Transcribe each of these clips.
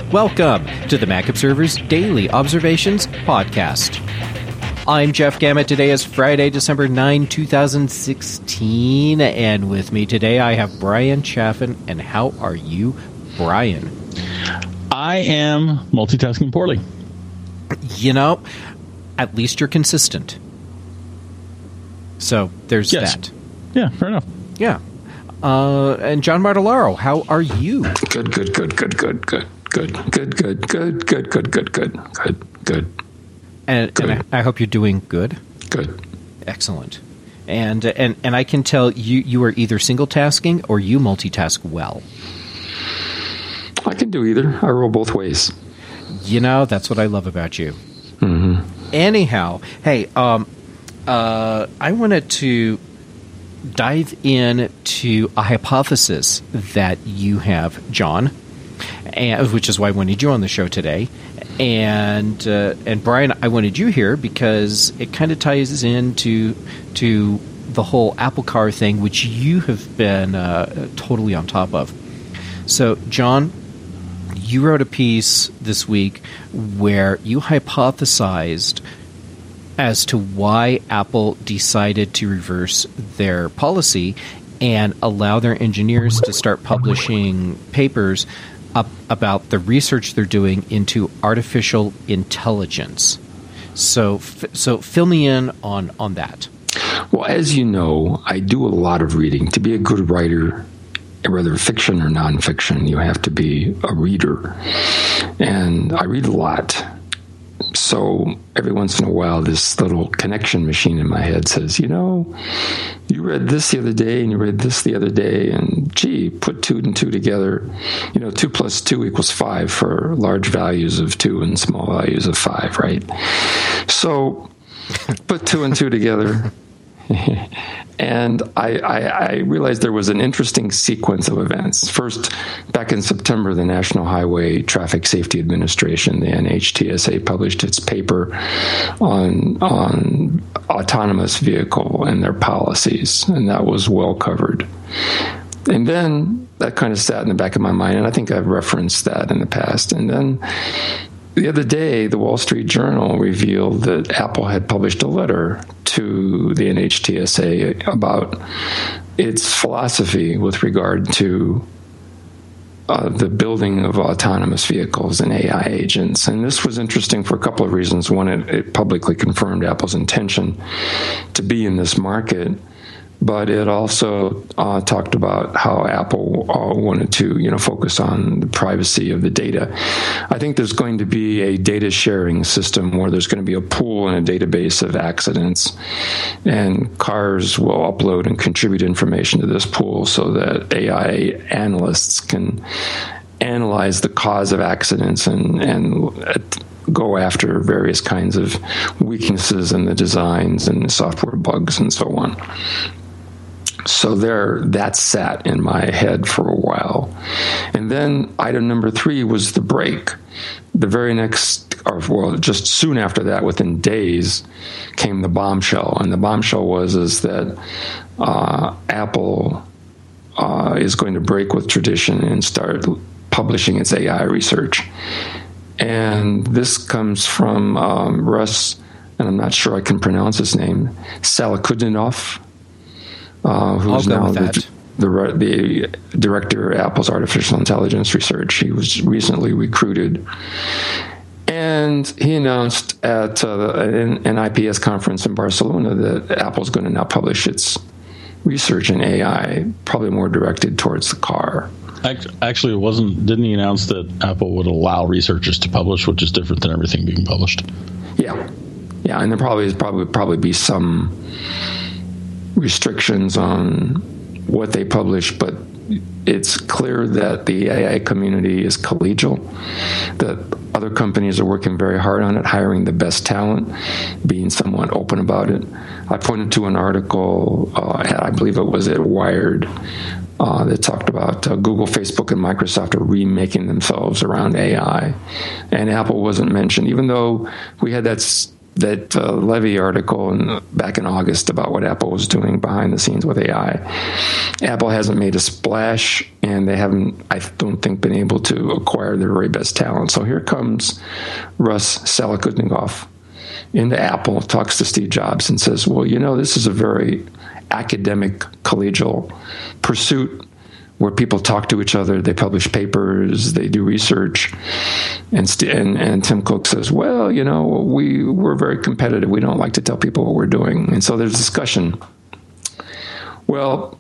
Welcome to the Mac Observer's Daily Observations Podcast. I'm Jeff Gamet. Today is Friday, December 9, 2016, and with me today I have Brian Chaffin. And how are you, Brian? I am multitasking poorly. You know, at least you're consistent. So there's that. Yeah, fair enough. Yeah. And John Martellaro, how are you? Good. And I hope you're doing good. Good. Excellent. And I can tell you are either single tasking or you multitask well. I can do either. I roll both ways. You know, that's what I love about you. Mm-hmm. Anyhow, hey, I wanted to dive into a hypothesis that you have, John, which is why I wanted you on the show today. And Brian, I wanted you here because it kind of ties into the whole Apple Car thing, which you have been totally on top of. So, John, you wrote a piece this week where you hypothesized as to why Apple decided to reverse their policy and allow their engineers to start publishing papers about the research they're doing into artificial intelligence. So fill me in on that. Well, as you know, I do a lot of reading. To be a good writer, whether fiction or nonfiction, you have to be a reader. And I read a lot. So every once in a while, this little connection machine in my head says, you know, you read this the other day and you read this the other day, and gee, put 2 and 2 together. You know, 2 plus 2 equals 5 for large values of 2 and small values of 5, right? So put 2 and 2 together. And I realized there was an interesting sequence of events. First, back in September, the National Highway Traffic Safety Administration, the NHTSA, published its paper on autonomous vehicle and their policies, and that was well covered. And then that kind of sat in the back of my mind, and I think I've referenced that in the past. And then the other day, the Wall Street Journal revealed that Apple had published a letter to the NHTSA about its philosophy with regard to the building of autonomous vehicles and AI agents. And this was interesting for a couple of reasons. One, it publicly confirmed Apple's intention to be in this market, but it also talked about how Apple wanted to, focus on the privacy of the data. I think there's going to be a data sharing system where there's going to be a pool and a database of accidents, and cars will upload and contribute information to this pool so that AI analysts can analyze the cause of accidents and go after various kinds of weaknesses in the designs and the software bugs and so on. So that sat in my head for a while. And then item number 3 was the break. The very next, just soon after that, within days, came the bombshell. And the bombshell is that Apple is going to break with tradition and start publishing its AI research. And this comes from Russ, and I'm not sure I can pronounce his name, Salakudinov, who's now the director of Apple's artificial intelligence research. He was recently recruited. And he announced at an IPS conference in Barcelona that Apple's going to now publish its research in AI, probably more directed towards the car. Actually, didn't he announce that Apple would allow researchers to publish, which is different than everything being published? Yeah, and there probably be some restrictions on what they publish, but it's clear that the AI community is collegial, that other companies are working very hard on it, hiring the best talent, being somewhat open about it. I pointed to an article, I believe it was at Wired, that talked about Google, Facebook, and Microsoft are remaking themselves around AI, and Apple wasn't mentioned, even though we had that that Levy article back in August about what Apple was doing behind the scenes with AI. Apple hasn't made a splash, and they haven't, I don't think, been able to acquire their very best talent. So here comes Russ Salakutnikov into Apple, talks to Steve Jobs and says, well, this is a very academic, collegial pursuit where people talk to each other, they publish papers, they do research. And Tim Cook says, well, we're very competitive. We don't like to tell people what we're doing. And so there's discussion. Well,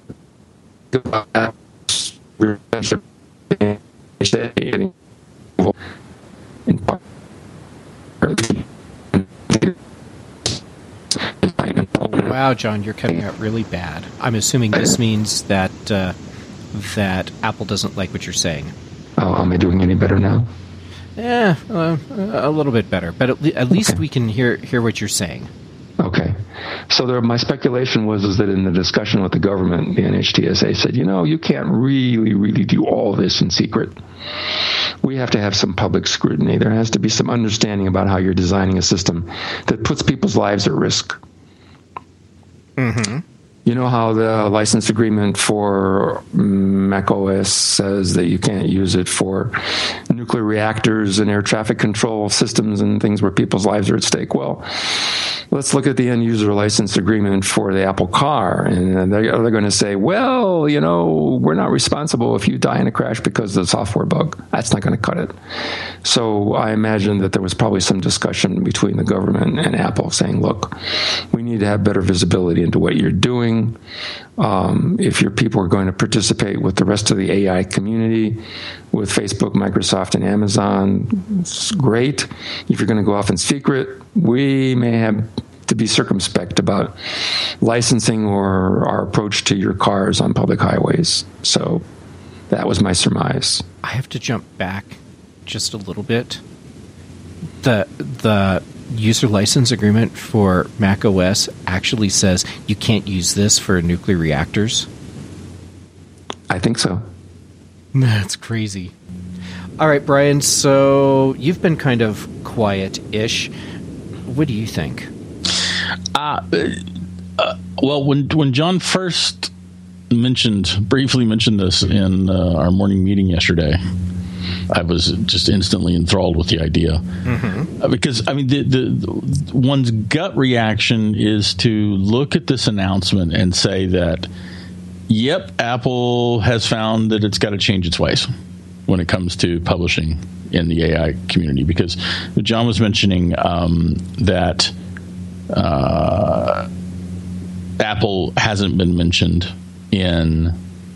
Wow, John, you're cutting out really bad. I'm assuming this means that that Apple doesn't like what you're saying. Oh, am I doing any better now? Yeah, a little bit better, but at least we can hear what you're saying. Okay. So my speculation was that in the discussion with the government, the NHTSA said, you can't really do all this in secret. We have to have some public scrutiny. There has to be some understanding about how you're designing a system that puts people's lives at risk. Mm-hmm. You know how the license agreement for macOS says that you can't use it for nuclear reactors and air traffic control systems and things where people's lives are at stake? Well, let's look at the end user license agreement for the Apple car. And they're going to say, well, we're not responsible if you die in a crash because of the software bug. That's not going to cut it. So I imagine that there was probably some discussion between the government and Apple saying, look, we need to have better visibility into what you're doing. If your people are going to participate with the rest of the AI community, with Facebook, Microsoft, and Amazon, it's great. If you're going to go off in secret, we may have to be circumspect about licensing or our approach to your cars on public highways. So that was my surmise. I have to jump back just a little bit. The user license agreement for macOS actually says you can't use this for nuclear reactors. I think so. That's crazy. All right, Brian, so you've been kind of quiet-ish. What do you think? Well, when John first briefly mentioned this in our morning meeting yesterday, I was just instantly enthralled with the idea. Mm-hmm. Because, the one's gut reaction is to look at this announcement and say that, yep, Apple has found that it's got to change its ways when it comes to publishing in the AI community. Because John was mentioning that Apple hasn't been mentioned in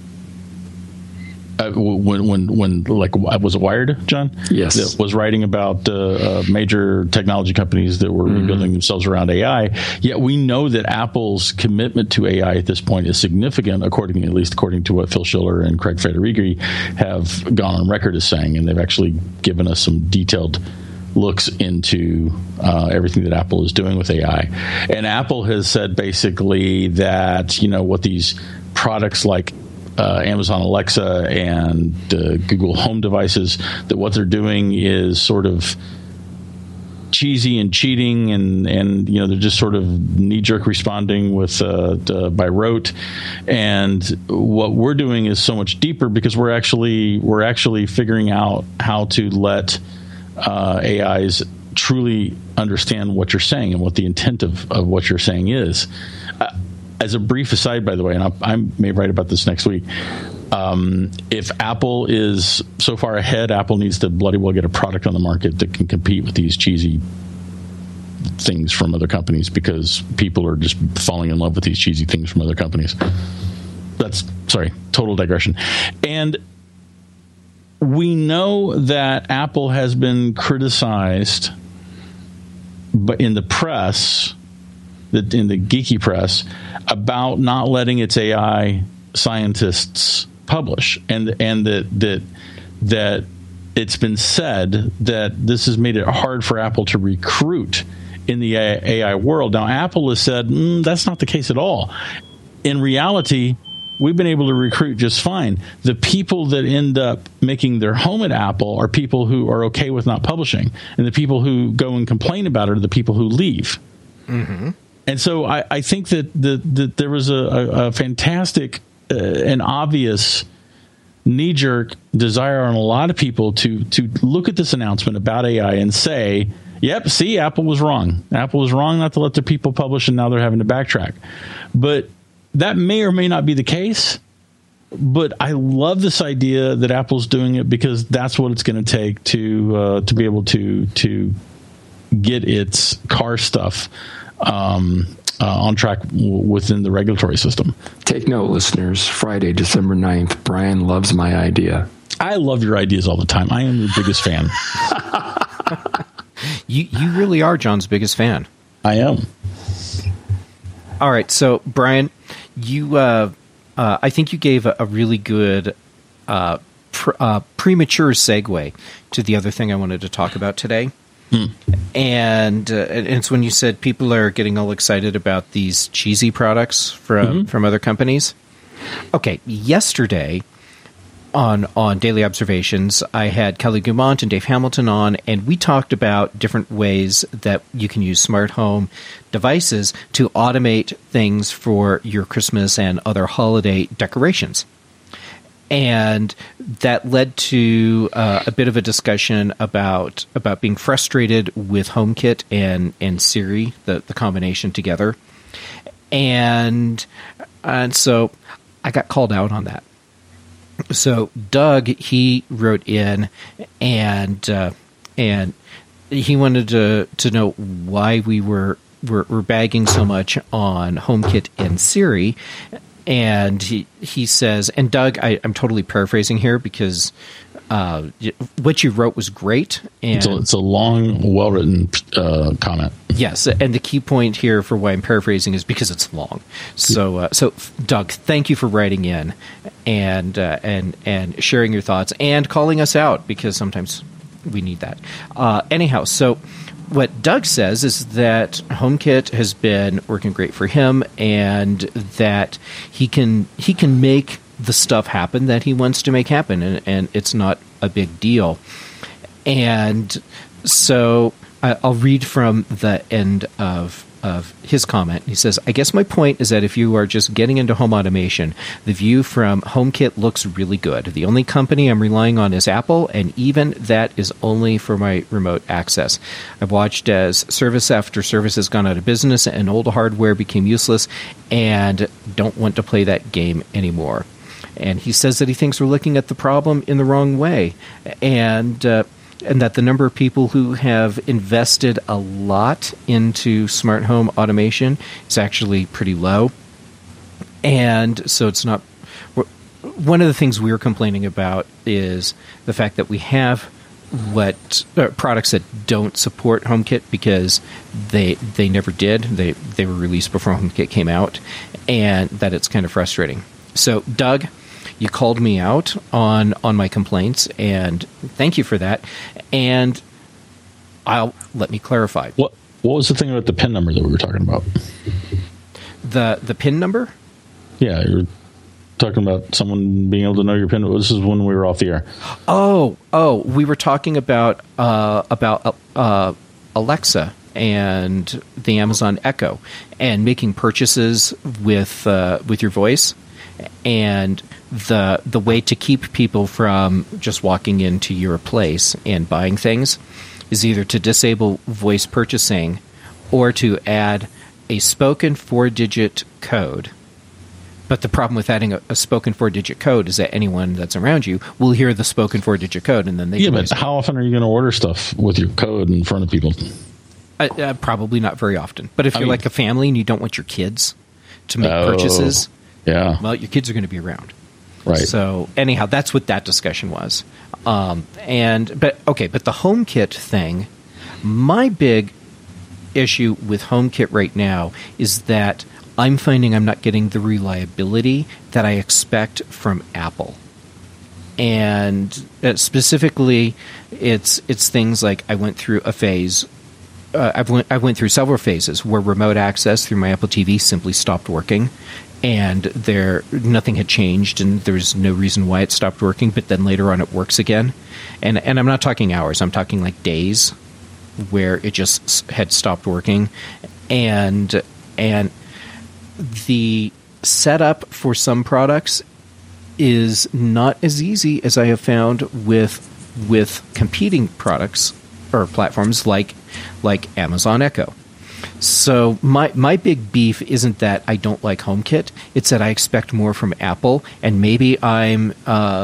when was it Wired, John? Yes, that was writing about major technology companies that were rebuilding themselves around AI. Yet we know that Apple's commitment to AI at this point is significant, at least according to what Phil Schiller and Craig Federighi have gone on record as saying, and they've actually given us some detailed looks into everything that Apple is doing with AI. And Apple has said basically that what these products like Amazon Alexa and Google Home devices, that what they're doing is sort of cheesy and cheating, and they're just sort of knee-jerk responding with by rote. And what we're doing is so much deeper because we're actually figuring out how to let AIs truly understand what you're saying and what the intent of what you're saying is. As a brief aside, by the way, and I may write about this next week, if Apple is so far ahead, Apple needs to bloody well get a product on the market that can compete with these cheesy things from other companies, because people are just falling in love with these cheesy things from other companies. Total digression. And we know that Apple has been criticized in the press, in the geeky press, about not letting its AI scientists publish, and that it's been said that this has made it hard for Apple to recruit in the AI world. Now, Apple has said that's not the case at all. In reality, we've been able to recruit just fine. The people that end up making their home at Apple are people who are okay with not publishing, and the people who go and complain about it are the people who leave. Mm-hmm. And so I think that there was a fantastic and obvious knee-jerk desire on a lot of people to look at this announcement about AI and say, yep, see, Apple was wrong. Apple was wrong not to let their people publish, and now they're having to backtrack. But that may or may not be the case. But I love this idea that Apple's doing it because that's what it's going to take to be able to get its car stuff on track within the regulatory system. Take note, listeners. Friday, December 9th. Brian loves my idea. I love your ideas all the time. I am your biggest fan. You really are John's biggest fan. I am. All right, so Brian, you I think you gave a really good premature segue to the other thing I wanted to talk about today. And it's when you said people are getting all excited about these cheesy products from other companies. Okay, yesterday on Daily Observations, I had Kelly Guimont and Dave Hamilton on, and we talked about different ways that you can use smart home devices to automate things for your Christmas and other holiday decorations. And that led to a bit of a discussion about being frustrated with HomeKit and Siri, the combination together. And so I got called out on that. So Doug, he wrote in and he wanted to know why we were bagging so much on HomeKit and Siri. And he says, and Doug, I'm totally paraphrasing here because what you wrote was great. And it's a long, well-written comment. Yes, and the key point here for why I'm paraphrasing is because it's long. So, Doug, thank you for writing in and sharing your thoughts and calling us out because sometimes we need that. Anyhow, so what Doug says is that HomeKit has been working great for him, and that he can make the stuff happen that he wants to make happen, and it's not a big deal. And so I'll read from the end of his comment. He says, I guess my point is that if you are just getting into home automation, the view from HomeKit looks really good. The only company I'm relying on is Apple, and even that is only for my remote access. I've watched as service after service has gone out of business and old hardware became useless, and don't want to play that game anymore. And he says that he thinks we're looking at the problem in the wrong way, and that the number of people who have invested a lot into smart home automation is actually pretty low. And so it's not... One of the things we're complaining about is the fact that we have products that don't support HomeKit because they never did. They were released before HomeKit came out, and that it's kind of frustrating. So, Doug, you called me out on my complaints, and thank you for that. And let me clarify. What was the thing about the PIN number that we were talking about? The PIN number? Yeah, you were talking about someone being able to know your PIN. This is when we were off the air. Oh, we were talking about Alexa and the Amazon Echo and making purchases with your voice. And the way to keep people from just walking into your place and buying things is either to disable voice purchasing or to add a spoken 4-digit code. But the problem with adding a spoken 4-digit code is that anyone that's around you will hear the spoken 4-digit code, and then they can but how often are you going to order stuff with your code in front of people? Probably not very often. But if you're like a family and you don't want your kids to make purchases, well, your kids are going to be around. Right. So anyhow, that's what that discussion was. But the HomeKit thing, my big issue with HomeKit right now is that I'm finding I'm not getting the reliability that I expect from Apple. And specifically, it's things like I went through a phase. I went through several phases where remote access through my Apple TV simply stopped working, and nothing had changed, and there's no reason why it stopped working. But then later on, it works again, and I'm not talking hours. I'm talking like days, where it just had stopped working, and the setup for some products is not as easy as I have found with competing products or platforms like Amazon Echo. So my big beef isn't that I don't like HomeKit; it's that I expect more from Apple, and maybe I'm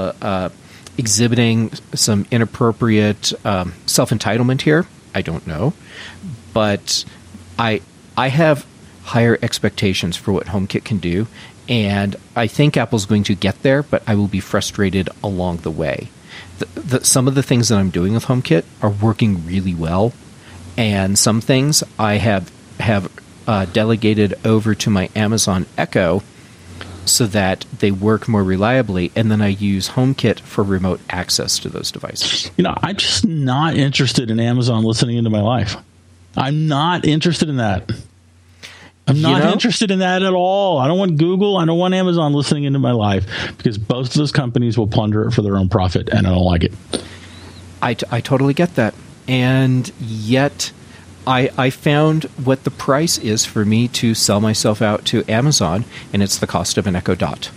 exhibiting some inappropriate self-entitlement here. I don't know, but I have higher expectations for what HomeKit can do, and I think Apple's going to get there, but I will be frustrated along the way. Some of the things that I'm doing with HomeKit are working really well, and some things I have delegated over to my Amazon Echo so that they work more reliably, and then I use HomeKit for remote access to those devices. I'm just not interested in Amazon listening into my life. I'm not interested in that. I'm not interested in that at all. I don't want Google. I don't want Amazon listening into my life, because both of those companies will plunder it for their own profit, and I don't like it. I totally get that. And yet I found what the price is for me to sell myself out to Amazon, and it's the cost of an Echo Dot.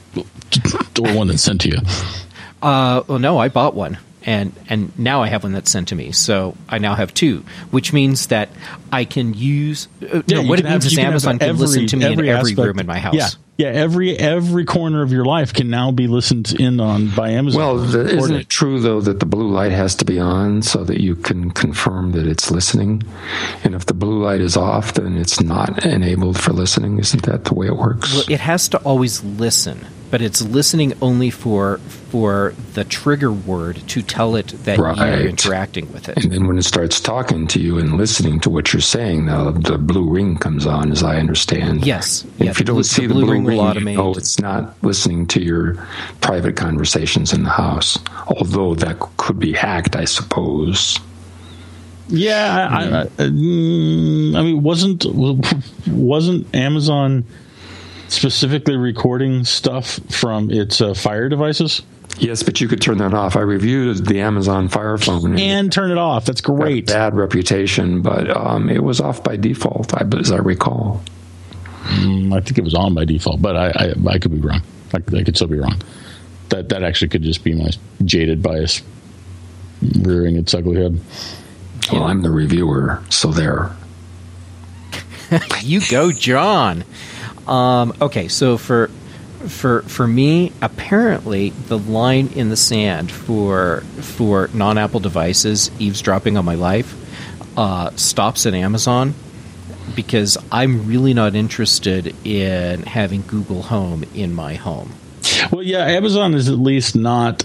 Or one that's sent to you. Well, no, I bought one. And now I have one that's sent to me. So I now have two, which means that I can use... what it means is Amazon can listen to me in every room in my house. Yeah, every corner of your life can now be listened in on by Amazon. Well, isn't it true, though, that the blue light has to be on so that you can confirm that it's listening? And if the blue light is off, then it's not enabled for listening. Isn't that the way it works? Well, it has to always listen, but it's listening only for the trigger word to tell it that you're interacting with it. And then when it starts talking to you and listening to what you're saying, the blue ring comes on, as I understand. Yes. And if you don't see the blue ring, you know it's not listening to your private conversations in the house. Although that could be hacked, I suppose. Yeah, I mean, wasn't Amazon specifically recording stuff from its Fire devices? Yes, but you could turn that off. I reviewed the Amazon Fire Phone. And turn it off. That's great. Bad reputation, but it was off by default, as I recall. I think it was on by default, but I could be wrong. I could still be wrong. That actually could just be my jaded bias rearing its ugly head. Well, I'm the reviewer, so there. You go, John. Okay, so for me, apparently the line in the sand for non-Apple devices eavesdropping on my life stops at Amazon, because I'm really not interested in having Google Home in my home. Well, yeah, Amazon is at least not...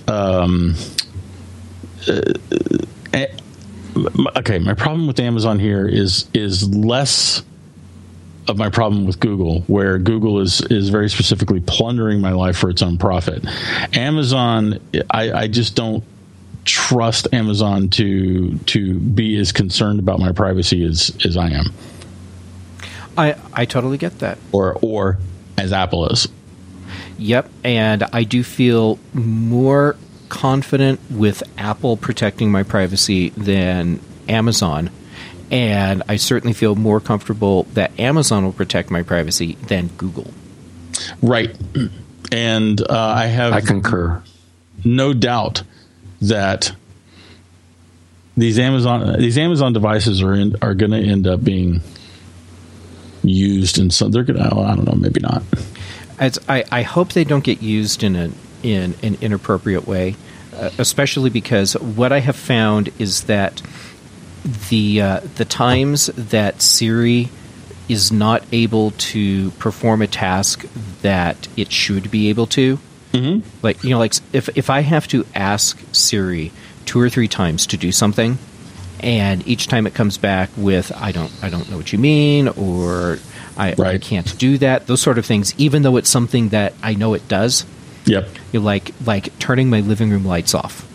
okay, my problem with Amazon here is less of my problem with Google, where Google is very specifically plundering my life for its own profit. Amazon, I just don't trust Amazon to be as concerned about my privacy as I am. I totally get that. Or as Apple is. Yep, and I do feel more confident with Apple protecting my privacy than Amazon. And I certainly feel more comfortable that Amazon will protect my privacy than Google. Right. And I concur. No doubt that these Amazon devices are going to end up being used in some. They're going to. I don't know. Maybe not. I hope they don't get used in an inappropriate way, especially because what I have found is that the times that Siri is not able to perform a task that it should be able to, like if I have to ask Siri 2 or 3 times to do something, and each time it comes back with I don't know what you mean, or I can't do that, those sort of things, even though it's something that I know it does. Yep. You're like turning my living room lights off.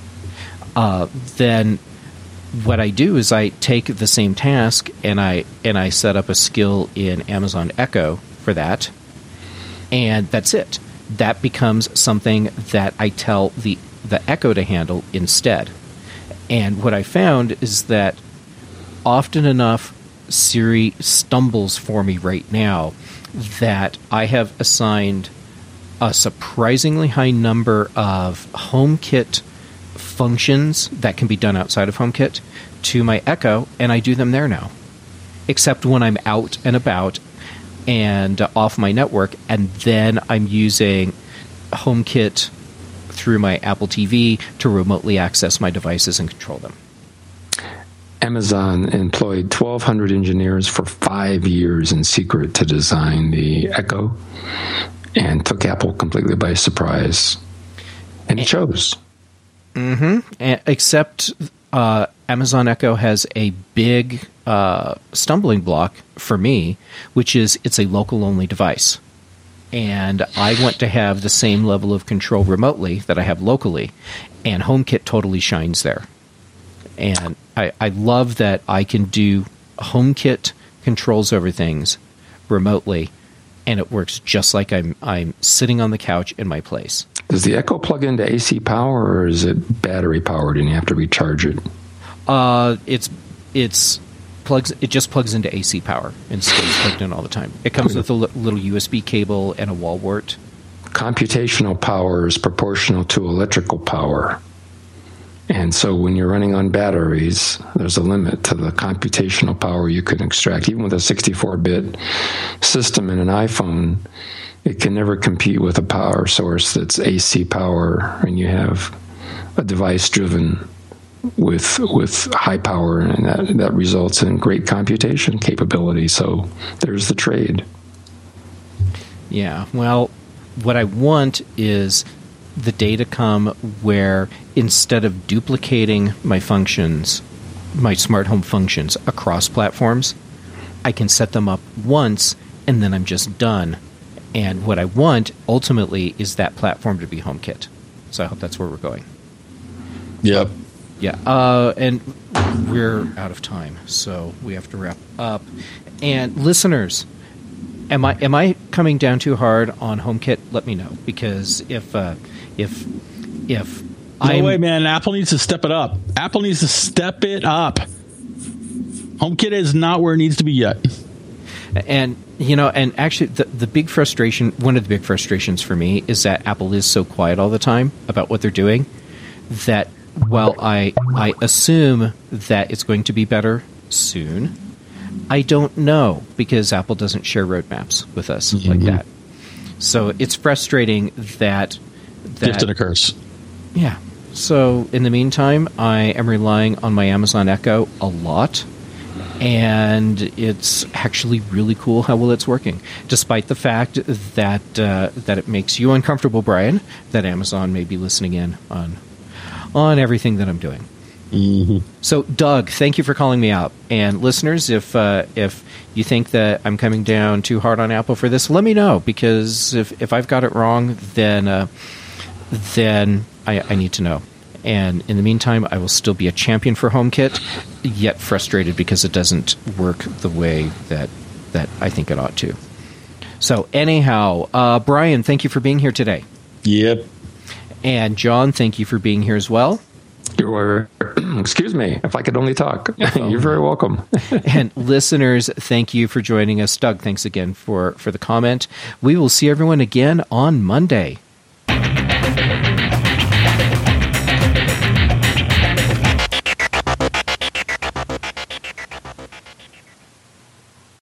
Then what I do is I take the same task and I set up a skill in Amazon Echo for that, and that's it. That becomes something that I tell the Echo to handle instead. And what I found is that often enough, Siri stumbles for me right now that I have assigned a surprisingly high number of HomeKit functions that can be done outside of HomeKit to my Echo, and I do them there now. Except when I'm out and about and off my network, and then I'm using HomeKit through my Apple TV to remotely access my devices and control them. Amazon employed 1,200 engineers for 5 years in secret to design the Echo and took Apple completely by surprise. And it shows. Except Amazon Echo has a big stumbling block for me, which is it's a local-only device. And I want to have the same level of control remotely that I have locally, and HomeKit totally shines there. And I love that I can do HomeKit controls over things remotely, and it works just like I'm sitting on the couch in my place. Does the Echo plug into AC power, or is it battery powered and you have to recharge it? It just plugs into AC power and stays plugged in all the time. It comes with a little USB cable and a wall wart. Computational power is proportional to electrical power. And so when you're running on batteries, there's a limit to the computational power you can extract. Even with a 64-bit system in an iPhone, it can never compete with a power source that's AC power, and you have a device driven with high power, and that results in great computation capability. So there's the trade. Yeah, well, what I want is the day to come where instead of duplicating my functions, my smart home functions across platforms, I can set them up once and then I'm just done. And what I want ultimately is that platform to be HomeKit. So I hope that's where we're going. Yep. Yeah, and we're out of time, so we have to wrap up. And listeners, am I coming down too hard on HomeKit? Let me know, because if no way, man, Apple needs to step it up. Apple needs to step it up. HomeKit is not where it needs to be yet. And and actually, the big frustration, one of the big frustrations for me, is that Apple is so quiet all the time about what they're doing that. While I assume that it's going to be better soon, I don't know, because Apple doesn't share roadmaps with us like that. So it's frustrating that gift and a curse. Yeah. So in the meantime, I am relying on my Amazon Echo a lot, and it's actually really cool how well it's working, despite the fact that it makes you uncomfortable, Brian, that Amazon may be listening in on everything that I'm doing. So, Doug, thank you for calling me out. And listeners, if you think that I'm coming down too hard on Apple for this, let me know, because if I've got it wrong, then I need to know. And in the meantime, I will still be a champion for HomeKit, yet frustrated because it doesn't work the way that I think it ought to. So, anyhow, Brian, thank you for being here today. Yep. And John, thank you for being here as well. Excuse me, if I could only talk. You're very welcome. And listeners, thank you for joining us. Doug, thanks again for the comment. We will see everyone again on Monday.